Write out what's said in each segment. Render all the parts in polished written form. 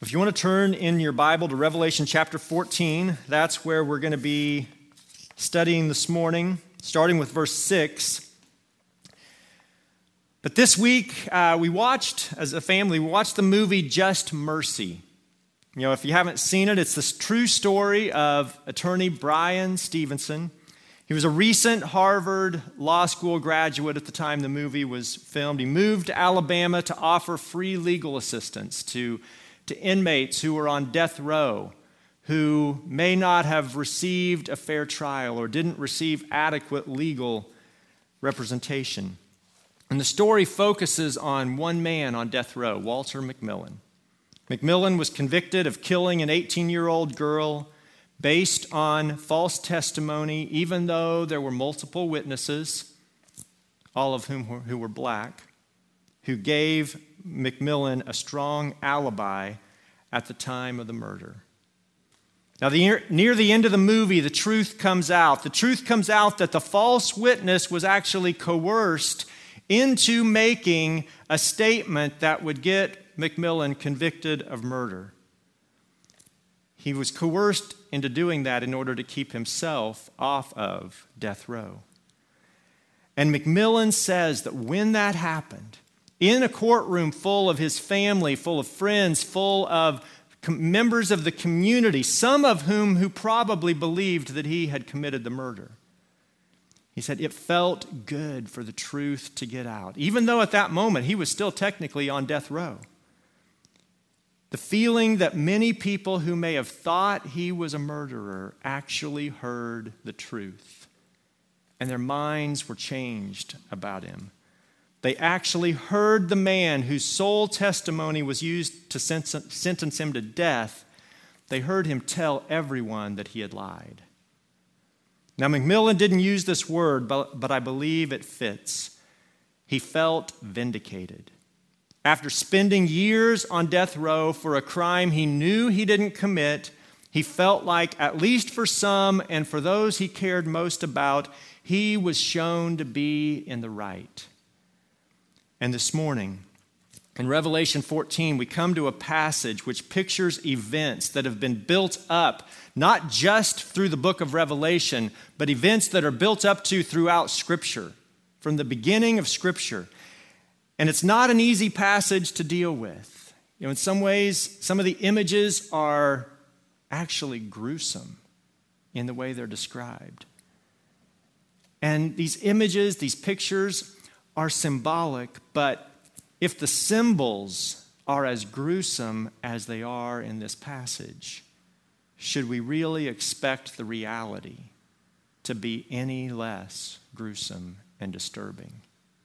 If you want to turn in your Bible to Revelation chapter 14, that's where we're going to be studying this morning, starting with verse 6. But this week, we watched, as a family, the movie Just Mercy. You know, if you haven't seen it, it's this true story of attorney Bryan Stevenson. He was a recent Harvard Law School graduate at the time the movie was filmed. He moved to Alabama to offer free legal assistance to inmates who were on death row, who may not have received a fair trial or didn't receive adequate legal representation. And the story focuses on one man on death row, Walter McMillian. McMillian was convicted of killing an 18-year-old girl based on false testimony, even though there were multiple witnesses, all of whom who were black, who gave McMillian a strong alibi at the time of the murder. Now, near the end of the movie, the truth comes out. The truth comes out that the false witness was actually coerced into making a statement that would get McMillian convicted of murder. He was coerced into doing that in order to keep himself off of death row. And McMillian says that when that happened, in a courtroom full of his family, full of friends, full of members of the community, some of whom who probably believed that he had committed the murder, he said it felt good for the truth to get out, even though at that moment he was still technically on death row. The feeling that many people who may have thought he was a murderer actually heard the truth, and their minds were changed about him. They actually heard the man whose sole testimony was used to sentence him to death. They heard him tell everyone that he had lied. Now, McMillian didn't use this word, but I believe it fits. He felt vindicated. After spending years on death row for a crime he knew he didn't commit, he felt like, at least for some and for those he cared most about, he was shown to be in the right. And this morning, in Revelation 14, we come to a passage which pictures events that have been built up, not just through the book of Revelation, but events that are built up to throughout Scripture, from the beginning of Scripture. And it's not an easy passage to deal with. You know, in some ways, some of the images are actually gruesome in the way they're described. And these images, these pictures, are symbolic, but if the symbols are as gruesome as they are in this passage, should we really expect the reality to be any less gruesome and disturbing?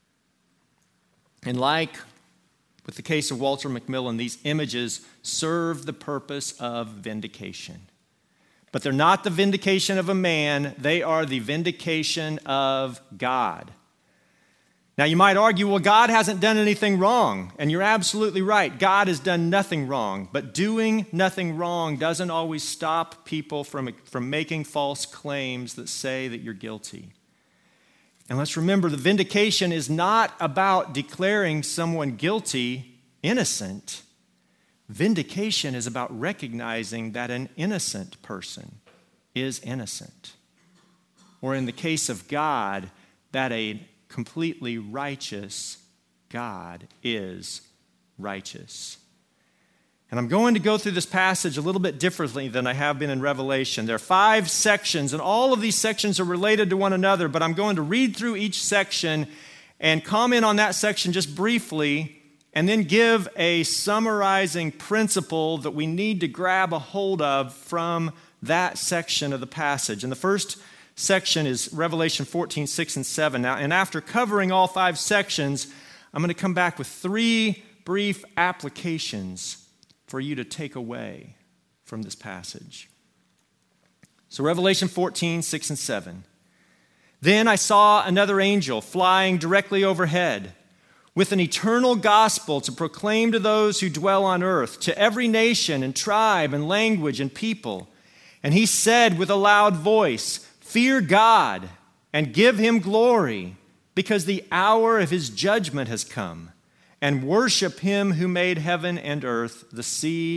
And like with the case of Walter McMillian, these images serve the purpose of vindication. But they're not the vindication of a man, they are the vindication of God. Now, you might argue, well, God hasn't done anything wrong. And you're absolutely right. God has done nothing wrong. But doing nothing wrong doesn't always stop people from making false claims that say that you're guilty. And let's remember, the vindication is not about declaring someone guilty innocent. Vindication is about recognizing that an innocent person is innocent. Or in the case of God, that a completely righteous God is righteous. And I'm going to go through this passage a little bit differently than I have been in Revelation. There are 5 sections, and all of these sections are related to one another, but I'm going to read through each section and comment on that section just briefly, and then give a summarizing principle that we need to grab a hold of from that section of the passage. And the first section is Revelation 14, 6, and 7. Now, and after covering all 5 sections, I'm going to come back with 3 brief applications for you to take away from this passage. So Revelation 14, 6, and 7. Then I saw another angel flying directly overhead with an eternal gospel to proclaim to those who dwell on earth, to every nation and tribe and language and people. And he said with a loud voice, "Fear God and give him glory, because the hour of his judgment has come. And worship him who made heaven and earth, the sea,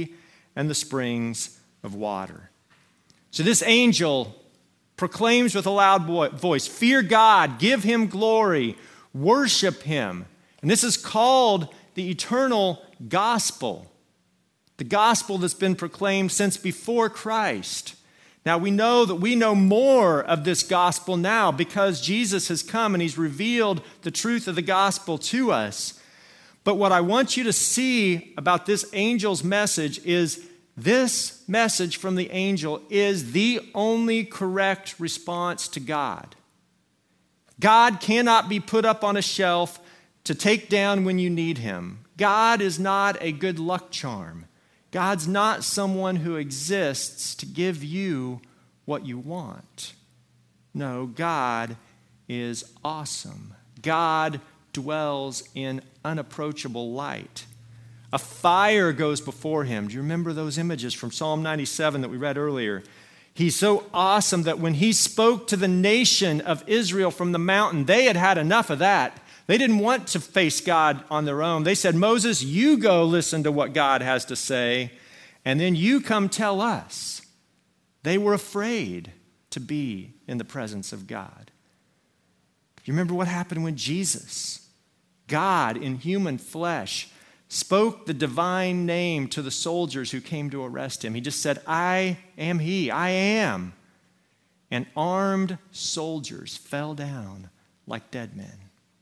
and the springs of water. So this angel proclaims with a loud voice, fear God, give him glory, worship him. And this is called the eternal gospel, the gospel that's been proclaimed since before Christ. Now we know that we know more of this gospel now because Jesus has come and he's revealed the truth of the gospel to us. But what I want you to see about this angel's message is this message from the angel is the only correct response to God. God cannot be put up on a shelf to take down when you need him. God is not a good luck charm. God's not someone who exists to give you what you want. No, God is awesome. God dwells in unapproachable light. A fire goes before him. Do you remember those images from Psalm 97 that we read earlier? He's so awesome that when he spoke to the nation of Israel from the mountain, they had had enough of that. They didn't want to face God on their own. They said, Moses, you go listen to what God has to say, and then you come tell us. They were afraid to be in the presence of God. You remember what happened when Jesus, God in human flesh, spoke the divine name to the soldiers who came to arrest him. He just said, I am he, I am. And armed soldiers fell down like dead men.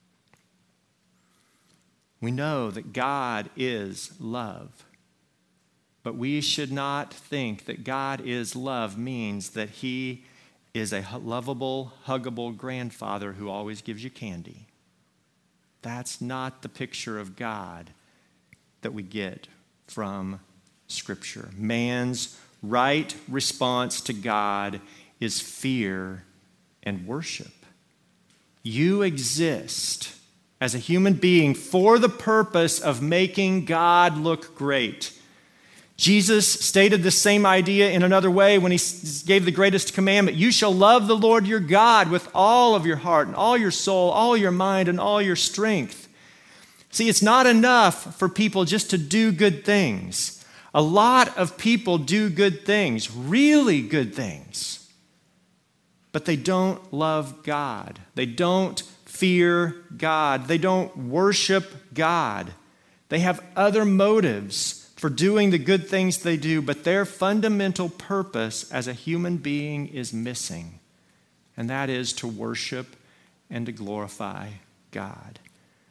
We know that God is love. But we should not think that God is love means that he is a lovable, huggable grandfather who always gives you candy. That's not the picture of God that we get from Scripture. Man's right response to God is fear and worship. You exist as a human being for the purpose of making God look great. Jesus stated the same idea in another way when he gave the greatest commandment. You shall love the Lord your God with all of your heart and all your soul, all your mind and all your strength. See, it's not enough for people just to do good things. A lot of people do good things, really good things, but they don't love God. They don't fear God. They don't worship God. They have other motives for doing the good things they do, but their fundamental purpose as a human being is missing, and that is to worship and to glorify God.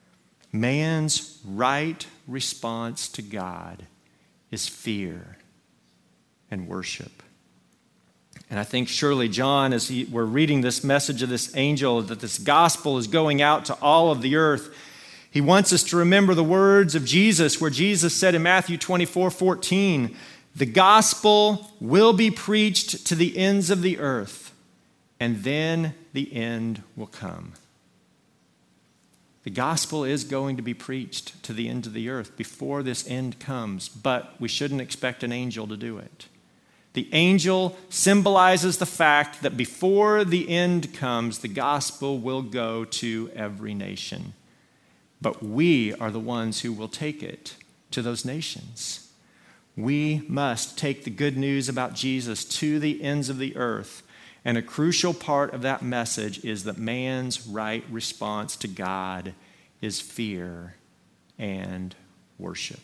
Man's right response to God is fear and worship. And I think surely John, as we're reading this message of this angel, that this gospel is going out to all of the earth, he wants us to remember the words of Jesus, where Jesus said in Matthew 24:14, the gospel will be preached to the ends of the earth, and then the end will come. The gospel is going to be preached to the end of the earth before this end comes, but we shouldn't expect an angel to do it. The angel symbolizes the fact that before the end comes, the gospel will go to every nation. But we are the ones who will take it to those nations. We must take the good news about Jesus to the ends of the earth. And a crucial part of that message is that man's right response to God is fear and worship.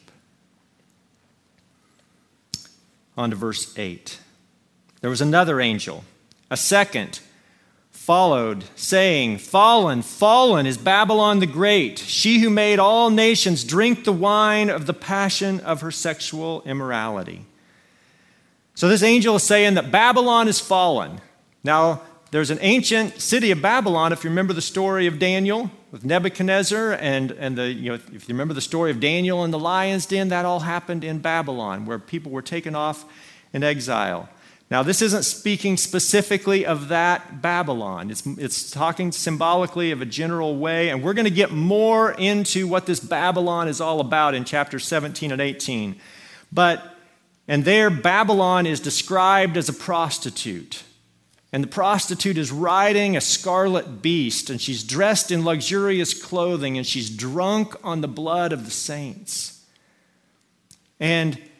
On to verse 8. There was another angel, a second, followed, saying, fallen, fallen is Babylon the Great, she who made all nations drink the wine of the passion of her sexual immorality. So this angel is saying that Babylon is fallen. Now, there's an ancient city of Babylon, if you remember the story of Daniel with Nebuchadnezzar, and if you remember the story of Daniel and the lion's den, that all happened in Babylon, where people were taken off in exile. Now, this isn't speaking specifically of that Babylon. It's talking symbolically of a general way, and we're going to get more into what this Babylon is all about in chapters 17 and 18. And there, Babylon is described as a prostitute. And the prostitute is riding a scarlet beast, and she's dressed in luxurious clothing, and she's drunk on the blood of the saints. And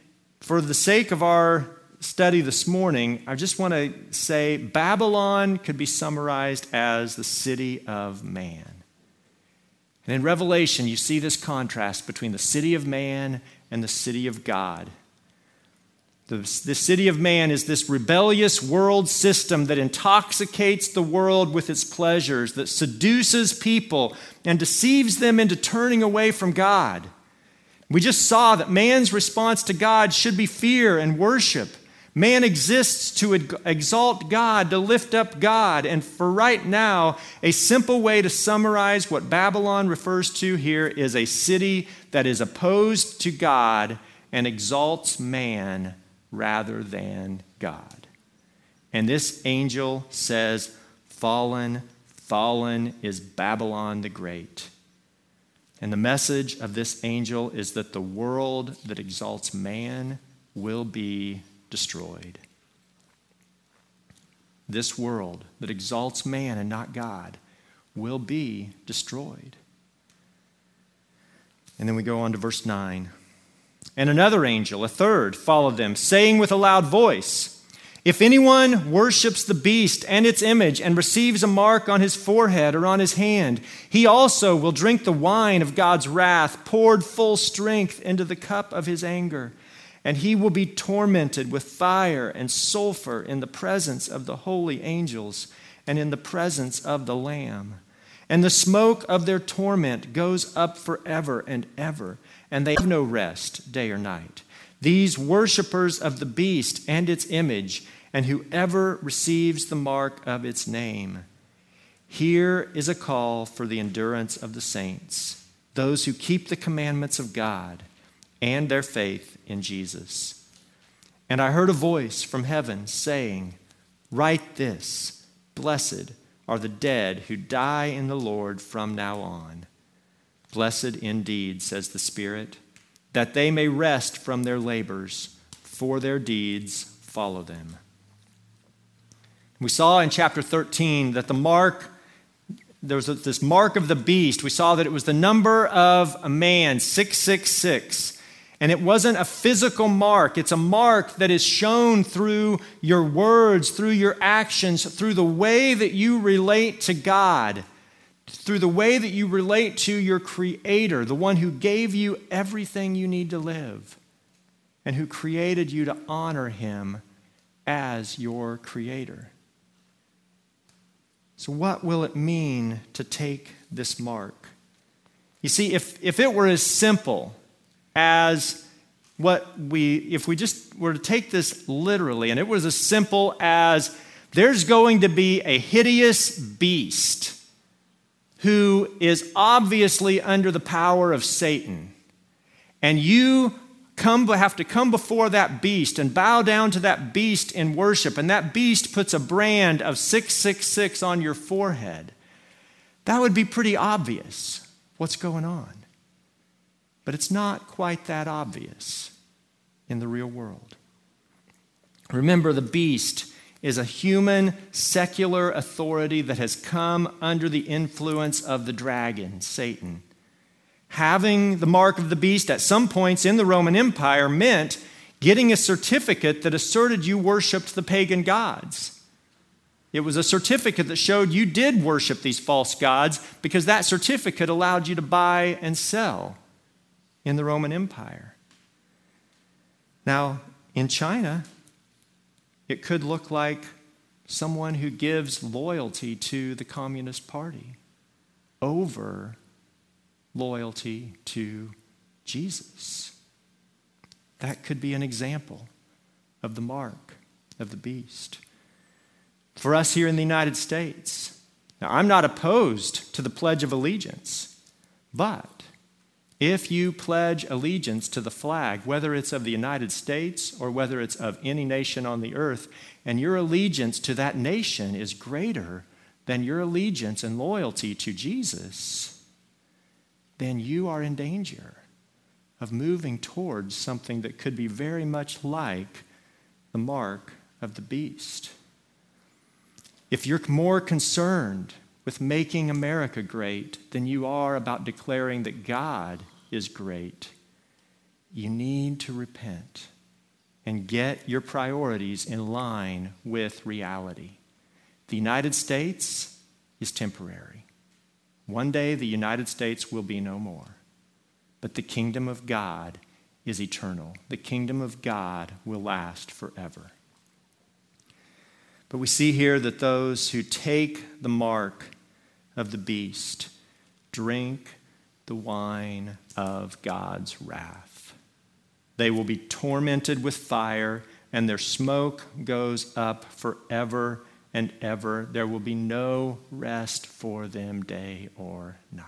For the sake of our study this morning, I just want to say Babylon could be summarized as the city of man. And in Revelation, you see this contrast between the city of man and the city of God. The city of man is this rebellious world system that intoxicates the world with its pleasures, that seduces people and deceives them into turning away from God. We just saw that man's response to God should be fear and worship. Man exists to exalt God, to lift up God. And for right now, a simple way to summarize what Babylon refers to here is a city that is opposed to God and exalts man rather than God. And this angel says, fallen, fallen is Babylon the Great. And the message of this angel is that the world that exalts man will be destroyed. This world that exalts man and not God will be destroyed. And then we go on to verse 9. And another angel, a third, followed them, saying with a loud voice, if anyone worships the beast and its image and receives a mark on his forehead or on his hand, he also will drink the wine of God's wrath, poured full strength into the cup of his anger. And he will be tormented with fire and sulfur in the presence of the holy angels and in the presence of the Lamb. And the smoke of their torment goes up forever and ever, and they have no rest day or night. These worshipers of the beast and its image, and whoever receives the mark of its name. Here is a call for the endurance of the saints, those who keep the commandments of God and their faith in Jesus. And I heard a voice from heaven saying, write this, blessed are the dead who die in the Lord from now on. Blessed indeed, says the Spirit, that they may rest from their labors, for their deeds follow them. We saw in chapter 13 that there was this mark of the beast. We saw that it was the number of a man, 666. And it wasn't a physical mark. It's a mark that is shown through your words, through your actions, through the way that you relate to God, through the way that you relate to your Creator, the one who gave you everything you need to live and who created you to honor Him as your Creator. So what will it mean to take this mark? You see, if it were as simple as if we just were to take this literally, and it was as simple as there's going to be a hideous beast who is obviously under the power of Satan, and you have to come before that beast and bow down to that beast in worship, and that beast puts a brand of 666 on your forehead, that would be pretty obvious what's going on. But it's not quite that obvious in the real world. Remember, the beast is a human, secular authority that has come under the influence of the dragon, Satan. Having the mark of the beast at some points in the Roman Empire meant getting a certificate that asserted you worshiped the pagan gods. It was a certificate that showed you did worship these false gods because that certificate allowed you to buy and sell in the Roman Empire. Now, in China, it could look like someone who gives loyalty to the Communist Party over loyalty to Jesus. That could be an example of the mark of the beast. For us here in the United States, now I'm not opposed to the Pledge of Allegiance, but if you pledge allegiance to the flag, whether it's of the United States or whether it's of any nation on the earth, and your allegiance to that nation is greater than your allegiance and loyalty to Jesus, then you are in danger of moving towards something that could be very much like the mark of the beast. If you're more concerned with making America great than you are about declaring that God is great, you need to repent and get your priorities in line with reality. The United States is temporary. One day the United States will be no more. But the kingdom of God is eternal. The kingdom of God will last forever. But we see here that those who take the mark of the beast drink the wine of God's wrath. They will be tormented with fire, and their smoke goes up forever and ever. There will be no rest for them day or night.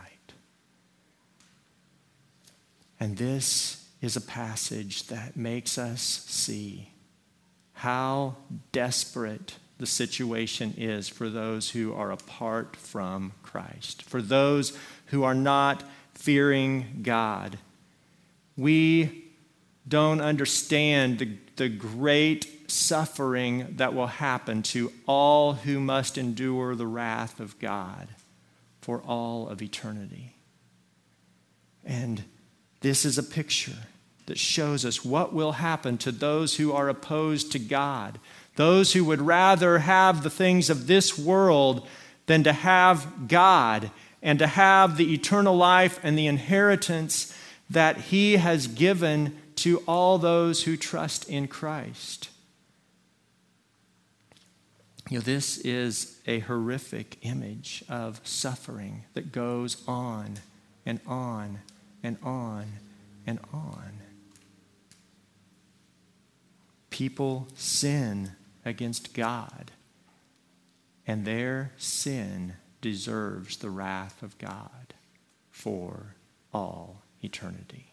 And this is a passage that makes us see how desperate the situation is for those who are apart from Christ, for those who are not fearing God. We don't understand the great suffering that will happen to all who must endure the wrath of God for all of eternity. And this is a picture that shows us what will happen to those who are opposed to God, those who would rather have the things of this world than to have God and to have the eternal life and the inheritance that He has given to all those who trust in Christ. This is a horrific image of suffering that goes on and on and on and on. People sin against God, and their sin deserves the wrath of God for all eternity.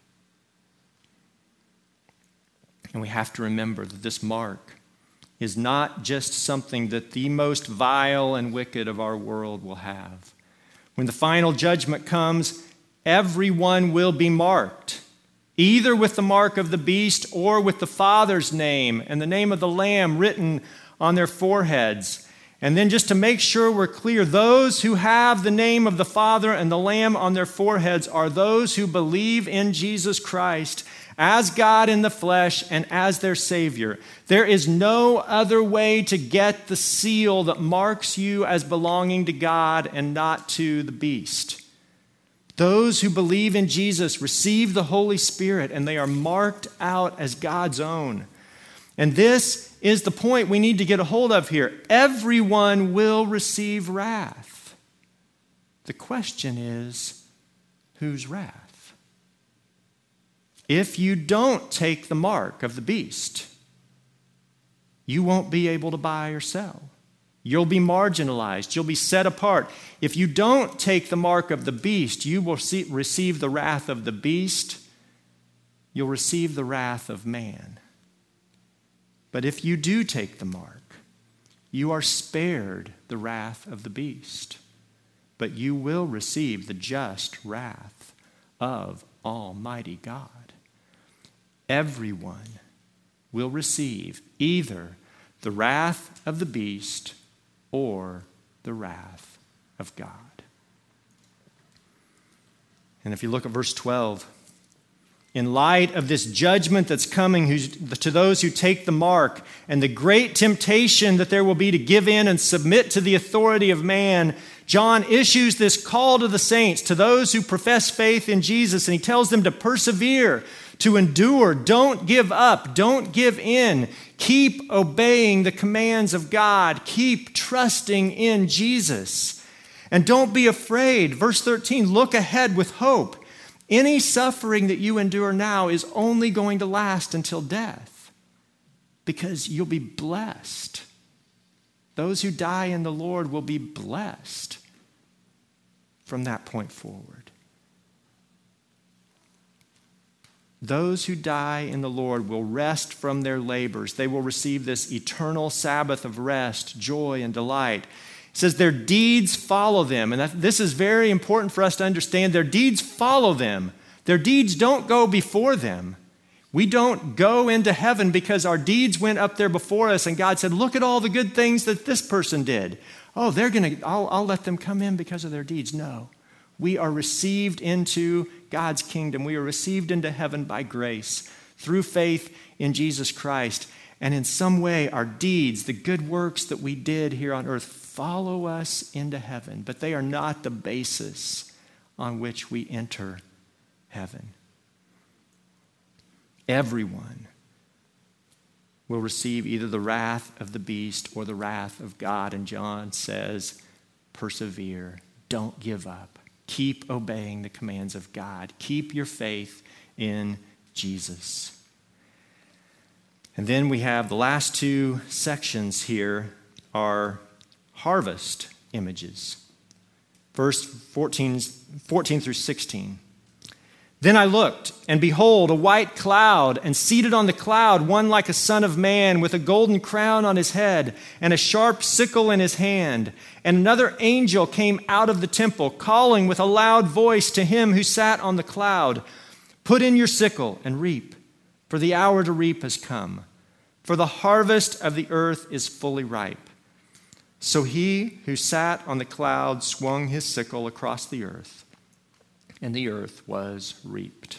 And we have to remember that this mark is not just something that the most vile and wicked of our world will have. When the final judgment comes, everyone will be marked, either with the mark of the beast or with the Father's name and the name of the Lamb written on their foreheads. And then just to make sure we're clear, those who have the name of the Father and the Lamb on their foreheads are those who believe in Jesus Christ as God in the flesh and as their Savior. There is no other way to get the seal that marks you as belonging to God and not to the beast. Those who believe in Jesus receive the Holy Spirit, and they are marked out as God's own. And this is the point we need to get a hold of here. Everyone will receive wrath. The question is, whose wrath? If you don't take the mark of the beast, you won't be able to buy or sell. You'll be marginalized. You'll be set apart. If you don't take the mark of the beast, you will receive the wrath of the beast. You'll receive the wrath of man. But if you do take the mark, you are spared the wrath of the beast. But you will receive the just wrath of Almighty God. Everyone will receive either the wrath of the beast or the wrath of God. And if you look at verse 12, in light of this judgment that's coming to those who take the mark and the great temptation that there will be to give in and submit to the authority of man, John issues this call to the saints, to those who profess faith in Jesus, and he tells them to persevere, to endure, don't give up, don't give in. Keep obeying the commands of God. Keep trusting in Jesus. And don't be afraid. Verse 13, look ahead with hope. Any suffering that you endure now is only going to last until death, because you'll be blessed. Those who die in the Lord will be blessed from that point forward. Those who die in the Lord will rest from their labors. They will receive this eternal Sabbath of rest, joy, and delight. It says their deeds follow them. And this is very important for us to understand. Their deeds follow them. Their deeds don't go before them. We don't go into heaven because our deeds went up there before us and God said, look at all the good things that this person did. Oh, I'll let them come in because of their deeds. No. We are received into God's kingdom. We are received into heaven by grace through faith in Jesus Christ. And in some way, our deeds, the good works that we did here on earth, follow us into heaven. But they are not the basis on which we enter heaven. Everyone will receive either the wrath of the beast or the wrath of God. And John says, persevere. Don't give up. Keep obeying the commands of God. Keep your faith in Jesus. And then we have the last two sections here are harvest images. Verse 14 through 16. Then I looked, and behold, a white cloud, and seated on the cloud, one like a son of man, with a golden crown on his head, and a sharp sickle in his hand. And another angel came out of the temple, calling with a loud voice to him who sat on the cloud, put in your sickle and reap, for the hour to reap has come. For the harvest of the earth is fully ripe. So he who sat on the cloud swung his sickle across the earth, and the earth was reaped.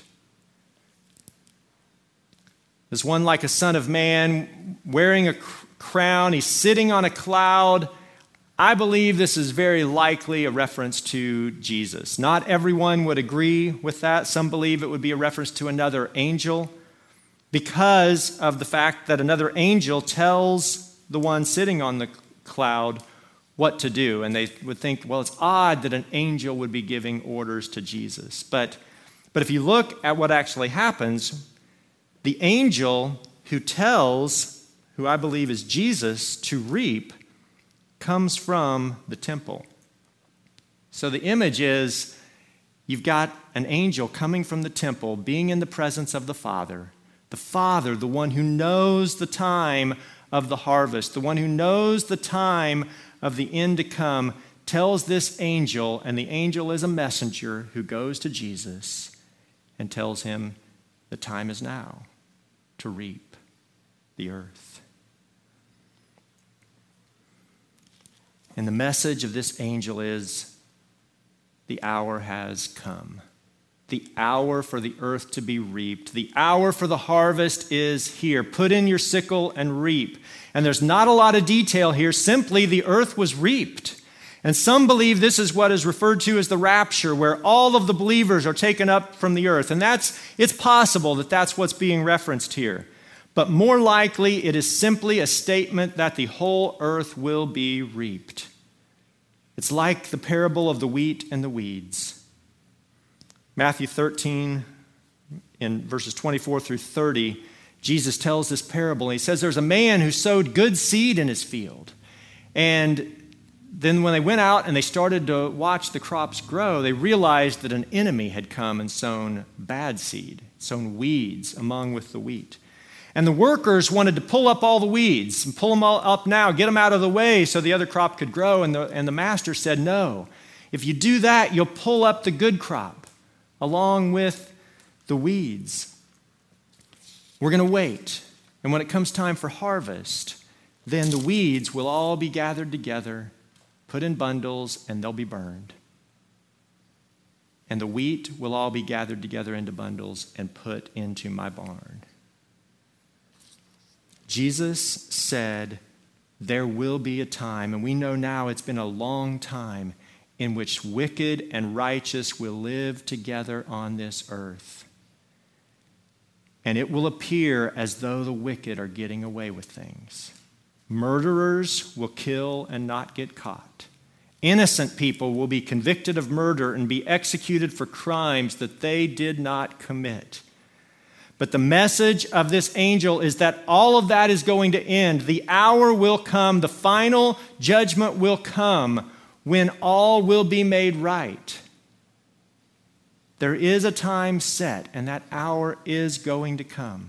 There's one like a son of man wearing a crown. He's sitting on a cloud. I believe this is very likely a reference to Jesus. Not everyone would agree with that. Some believe it would be a reference to another angel because of the fact that another angel tells the one sitting on the cloud what to do. And they would think, well, it's odd that an angel would be giving orders to Jesus. But if you look at what actually happens, the angel who tells, who I believe is Jesus, to reap, comes from the temple. So the image is, you've got an angel coming from the temple, being in the presence of the Father, the one who knows the time of the harvest, the one who knows the time of the end to come, tells this angel, and the angel is a messenger who goes to Jesus and tells him the time is now to reap the earth. And the message of this angel is, the hour has come. The hour for the earth to be reaped. The hour for the harvest is here. Put in your sickle and reap. And there's not a lot of detail here. Simply, the earth was reaped. And some believe this is what is referred to as the rapture, where all of the believers are taken up from the earth. And it's possible that that's what's being referenced here. But more likely, it is simply a statement that the whole earth will be reaped. It's like the parable of the wheat and the weeds. Matthew 13, in verses 24 through 30, Jesus tells this parable. And he says there's a man who sowed good seed in his field. And then when they went out and they started to watch the crops grow, they realized that an enemy had come and sown bad seed, sown weeds among with the wheat. And the workers wanted to pull up all the weeds and pull them all up now, get them out of the way so the other crop could grow. And the master said, no, if you do that, you'll pull up the good crop along with the weeds. We're going to wait. And when it comes time for harvest, then the weeds will all be gathered together, put in bundles, and they'll be burned. And the wheat will all be gathered together into bundles and put into my barn. Jesus said there will be a time, and we know now it's been a long time, in which wicked and righteous will live together on this earth. And it will appear as though the wicked are getting away with things. Murderers will kill and not get caught. Innocent people will be convicted of murder and be executed for crimes that they did not commit. But the message of this angel is that all of that is going to end. The hour will come, the final judgment will come, when all will be made right. There is a time set, and that hour is going to come.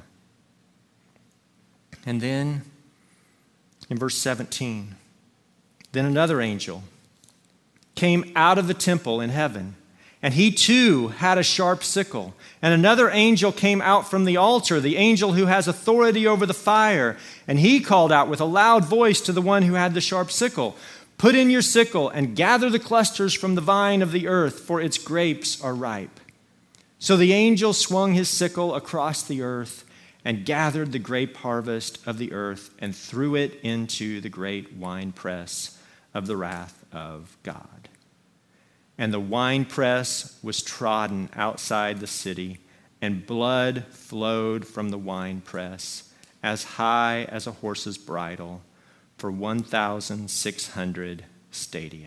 And then, in verse 17, then another angel came out of the temple in heaven, and he too had a sharp sickle. And another angel came out from the altar, the angel who has authority over the fire. And he called out with a loud voice to the one who had the sharp sickle, put in your sickle and gather the clusters from the vine of the earth, for its grapes are ripe. So the angel swung his sickle across the earth, and gathered the grape harvest of the earth and threw it into the great winepress of the wrath of God. And the winepress was trodden outside the city, and blood flowed from the winepress as high as a horse's bridle for 1,600 stadia.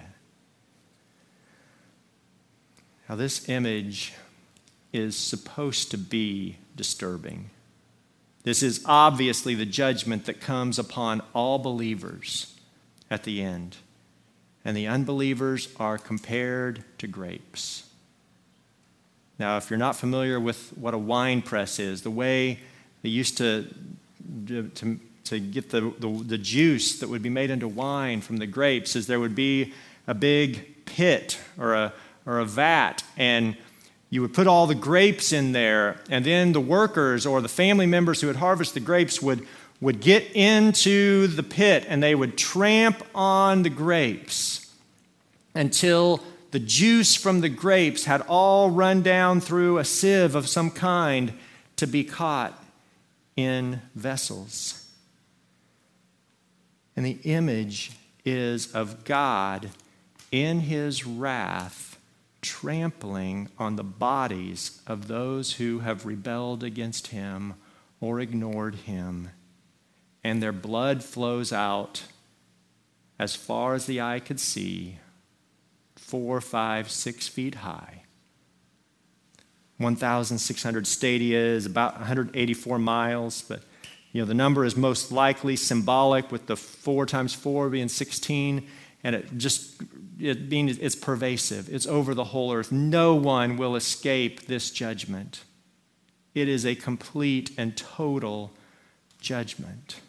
Now, this image is supposed to be disturbing. This is obviously the judgment that comes upon all believers at the end. And the unbelievers are compared to grapes. Now, if you're not familiar with what a wine press is, the way they used to get the juice that would be made into wine from the grapes is there would be a big pit or a vat, and you would put all the grapes in there, and then the workers or the family members who would harvest the grapes would get into the pit, and they would tramp on the grapes until the juice from the grapes had all run down through a sieve of some kind to be caught in vessels. And the image is of God in his wrath trampling on the bodies of those who have rebelled against him or ignored him, and their blood flows out as far as the eye could see, 4, 5, 6 feet high. 1,600 stadia is about 184 miles, but the number is most likely symbolic, with the 4 times 4 being 16, and it's pervasive. It's over the whole earth. No one will escape this judgment. It is a complete and total judgment.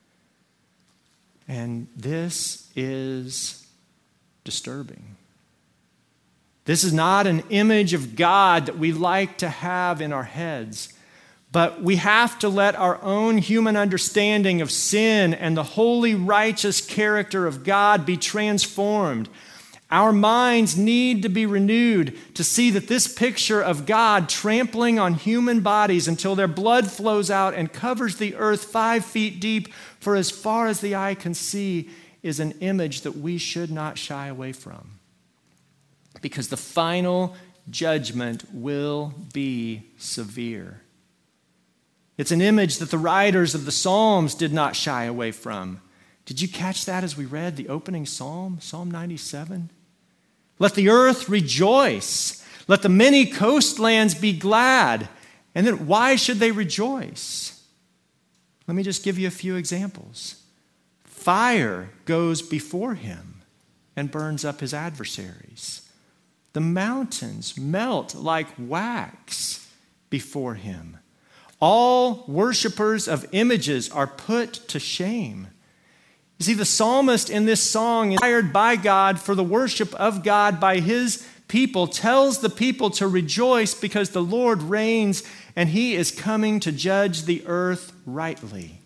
And this is disturbing. This is not an image of God that we like to have in our heads, but we have to let our own human understanding of sin and the holy, righteous character of God be transformed. Our minds need to be renewed to see that this picture of God trampling on human bodies until their blood flows out and covers the earth 5 feet deep for as far as the eye can see is an image that we should not shy away from. Because the final judgment will be severe. It's an image that the writers of the Psalms did not shy away from. Did you catch that as we read the opening psalm, Psalm 97? Let the earth rejoice. Let the many coastlands be glad. And then why should they rejoice? Let me just give you a few examples. Fire goes before him and burns up his adversaries. The mountains melt like wax before him. All worshipers of images are put to shame. You see, the psalmist in this song, inspired by God for the worship of God by his people, tells the people to rejoice because the Lord reigns and he is coming to judge the earth rightly.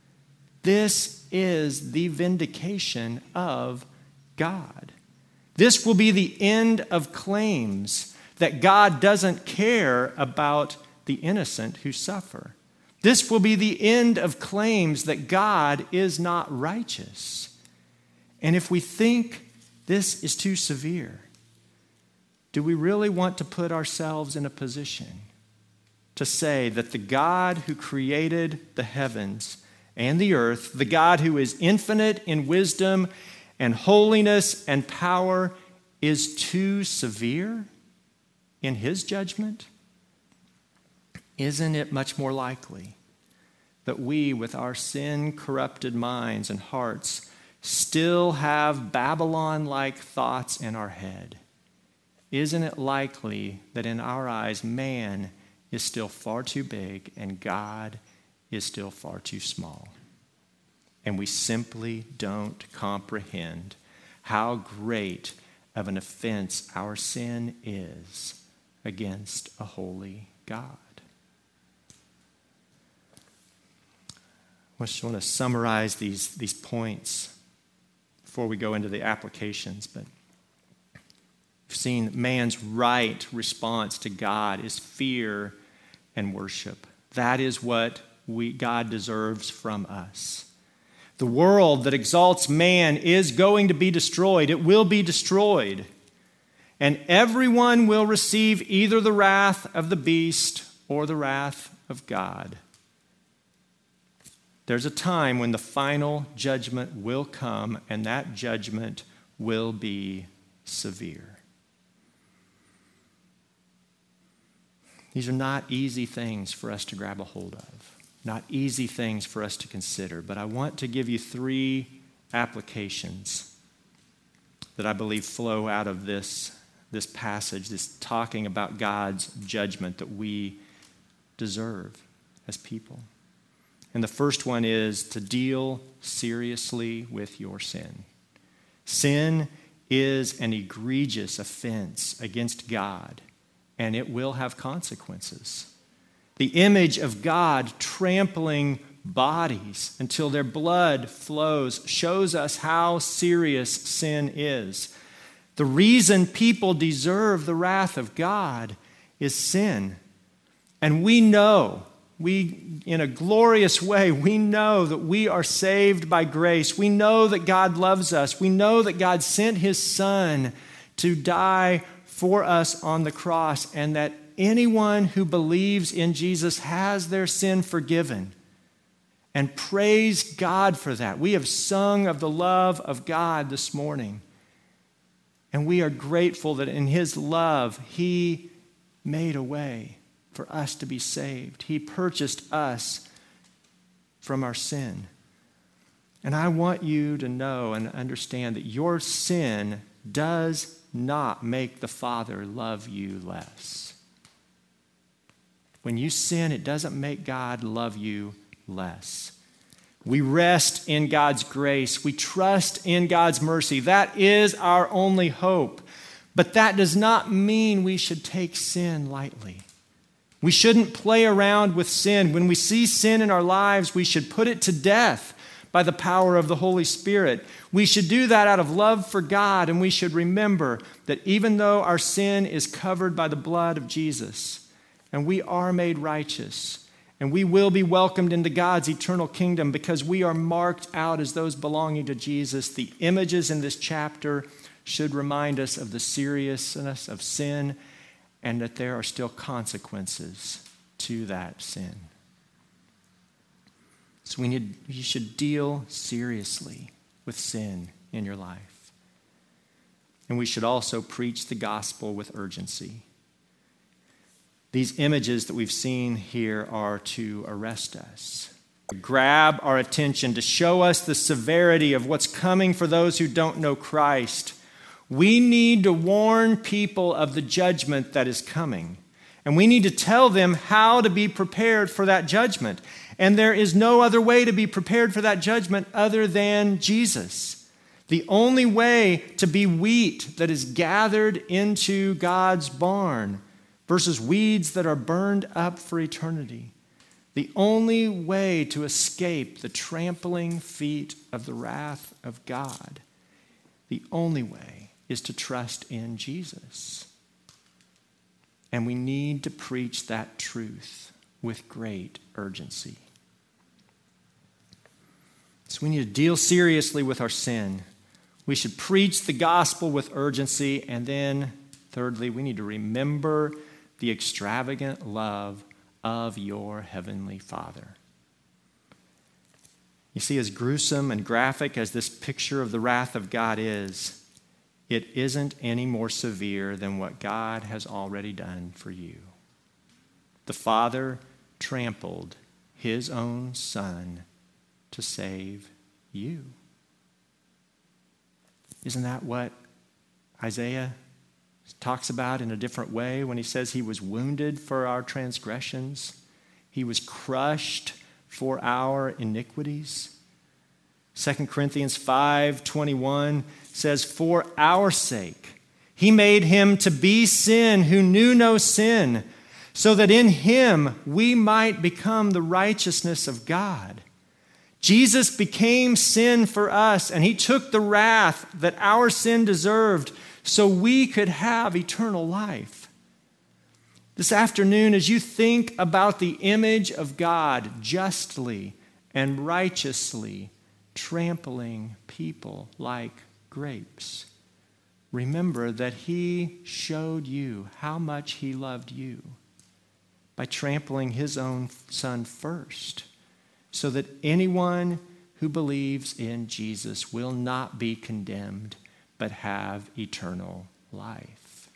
This is the vindication of God. This will be the end of claims that God doesn't care about the innocent who suffer. This will be the end of claims that God is not righteous. And if we think this is too severe, do we really want to put ourselves in a position to say that the God who created the heavens and the earth, the God who is infinite in wisdom and holiness and power, is too severe in his judgment? Isn't it much more likely that we, with our sin-corrupted minds and hearts, still have Babylon-like thoughts in our head? Isn't it likely that in our eyes, man is still far too big and God is still far too small? And we simply don't comprehend how great of an offense our sin is against a holy God. I just want to summarize these points before we go into the applications. But we've seen man's right response to God is fear and worship. That is what God deserves from us. The world that exalts man is going to be destroyed. It will be destroyed. And everyone will receive either the wrath of the beast or the wrath of God. There's a time when the final judgment will come, and that judgment will be severe. These are not easy things for us to grab a hold of, not easy things for us to consider, but I want to give you 3 applications that I believe flow out of this passage, this talking about God's judgment that we deserve as people. And the first one is to deal seriously with your sin. Sin is an egregious offense against God, and it will have consequences. The image of God trampling bodies until their blood flows shows us how serious sin is. The reason people deserve the wrath of God is sin. And we know, in a glorious way, we know that we are saved by grace. We know that God loves us. We know that God sent His Son to die for us on the cross, and that anyone who believes in Jesus has their sin forgiven. And praise God for that. We have sung of the love of God this morning. And we are grateful that in His love, He made a way for us to be saved. He purchased us from our sin. And I want you to know and understand that your sin does not make the Father love you less. When you sin, it doesn't make God love you less. We rest in God's grace. We trust in God's mercy. That is our only hope. But that does not mean we should take sin lightly. We shouldn't play around with sin. When we see sin in our lives, we should put it to death by the power of the Holy Spirit. We should do that out of love for God, and we should remember that even though our sin is covered by the blood of Jesus, and we are made righteous, and we will be welcomed into God's eternal kingdom because we are marked out as those belonging to Jesus, the images in this chapter should remind us of the seriousness of sin and that there are still consequences to that sin. So you should deal seriously with sin in your life. And we should also preach the gospel with urgency. These images that we've seen here are to arrest us, to grab our attention, to show us the severity of what's coming for those who don't know Christ. We need to warn people of the judgment that is coming. And we need to tell them how to be prepared for that judgment. And there is no other way to be prepared for that judgment other than Jesus. The only way to be wheat that is gathered into God's barn versus weeds that are burned up for eternity. The only way to escape the trampling feet of the wrath of God, the only way is to trust in Jesus. And we need to preach that truth with great urgency. So we need to deal seriously with our sin. We should preach the gospel with urgency. And then, thirdly, we need to remember the extravagant love of your heavenly Father. You see, as gruesome and graphic as this picture of the wrath of God is, it isn't any more severe than what God has already done for you. The Father trampled His own Son to save you. Isn't that what Isaiah talks about in a different way when he says He was wounded for our transgressions? He was crushed for our iniquities. 2 Corinthians 5:21 says, for our sake, He made Him to be sin who knew no sin, so that in Him we might become the righteousness of God. Jesus became sin for us, and He took the wrath that our sin deserved so we could have eternal life. This afternoon, as you think about the image of God justly and righteously trampling people like grapes, remember that he showed you how much he loved you by trampling his own son first, so that anyone who believes in Jesus will not be condemned, but have eternal life.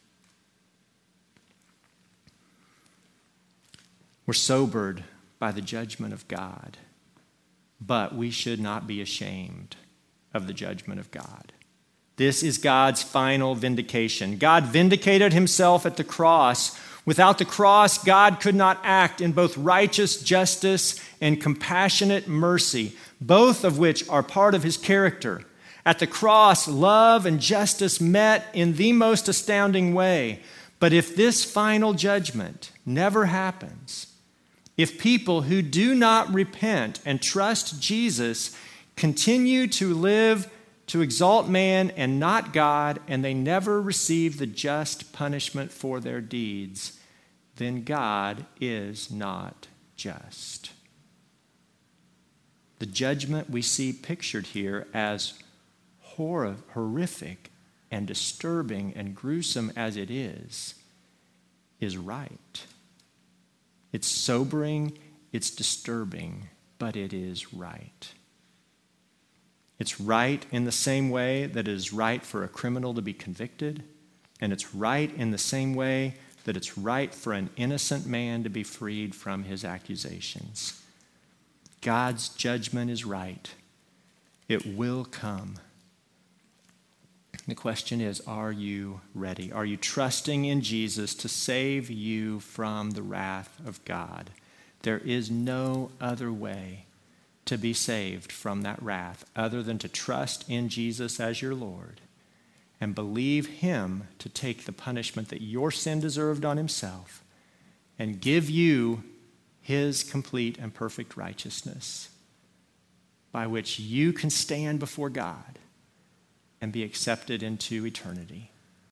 We're sobered by the judgment of God, but we should not be ashamed of the judgment of God. This is God's final vindication. God vindicated himself at the cross. Without the cross, God could not act in both righteous justice and compassionate mercy, both of which are part of his character. At the cross, love and justice met in the most astounding way. But if this final judgment never happens, if people who do not repent and trust Jesus continue to live to exalt man and not God, and they never receive the just punishment for their deeds, then God is not just. The judgment we see pictured here, as horrific and disturbing and gruesome as it is right. It's sobering, it's disturbing, but it is right. It's right in the same way that it is right for a criminal to be convicted, and it's right in the same way that it's right for an innocent man to be freed from his accusations. God's judgment is right. It will come. The question is, are you ready? Are you trusting in Jesus to save you from the wrath of God? There is no other way to be saved from that wrath other than to trust in Jesus as your Lord and believe him to take the punishment that your sin deserved on himself and give you his complete and perfect righteousness, by which you can stand before God and be accepted into eternity.